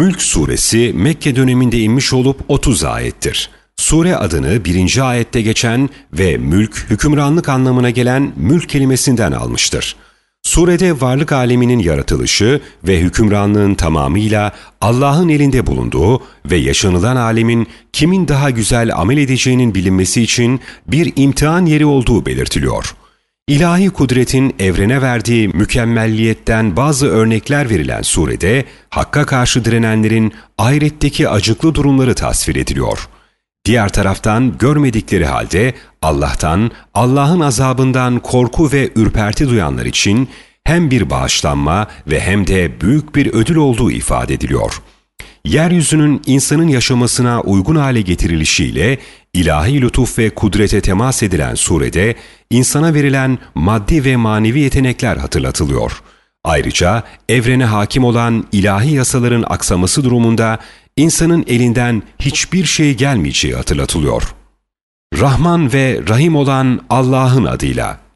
Mülk suresi Mekke döneminde inmiş olup 30 ayettir. Sure adını 1. ayette geçen ve mülk, hükümranlık anlamına gelen mülk kelimesinden almıştır. Surede varlık aleminin yaratılışı ve hükümranlığın tamamıyla Allah'ın elinde bulunduğu ve yaşanılan alemin kimin daha güzel amel edeceğinin bilinmesi için bir imtihan yeri olduğu belirtiliyor. İlahi kudretin evrene verdiği mükemmelliyetten bazı örnekler verilen surede, Hakk'a karşı direnenlerin ahiretteki acıklı durumları tasvir ediliyor. Diğer taraftan görmedikleri halde Allah'ın azabından korku ve ürperti duyanlar için hem bir bağışlanma ve hem de büyük bir ödül olduğu ifade ediliyor. Yeryüzünün insanın yaşamasına uygun hale getirilişiyle ilahi lütuf ve kudrete temas edilen surede insana verilen maddi ve manevi yetenekler hatırlatılıyor. Ayrıca evrene hakim olan ilahi yasaların aksaması durumunda insanın elinden hiçbir şey gelmeyeceği hatırlatılıyor. Rahman ve Rahim olan Allah'ın adıyla.